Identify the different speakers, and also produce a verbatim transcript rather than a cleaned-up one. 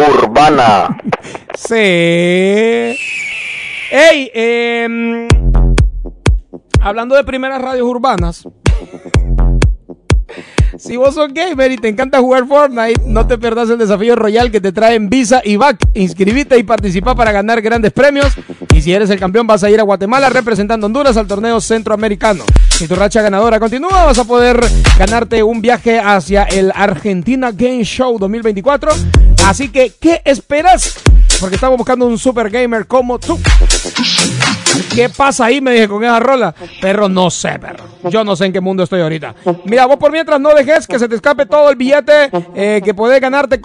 Speaker 1: urbana.
Speaker 2: Sí. Ey, eh, hablando de primeras radios urbanas, si vos sos gamer y te encanta jugar Fortnite, no te pierdas el desafío royal que te traen Visa y B A C. Inscribite y participa para ganar grandes premios. Y si eres el campeón, vas a ir a Guatemala representando a Honduras al torneo centroamericano. Si tu racha ganadora continúa, vas a poder ganarte un viaje hacia el Argentina Game Show dos mil veinticuatro. Así que, ¿qué esperas? Porque estamos buscando un super gamer como tú. ¿Qué pasa ahí? Me dije con esa rola. Perro, no sé, perro. Yo no sé en qué mundo estoy ahorita. Mira, vos por mientras no dejes que se te escape todo el billete eh, que podés ganarte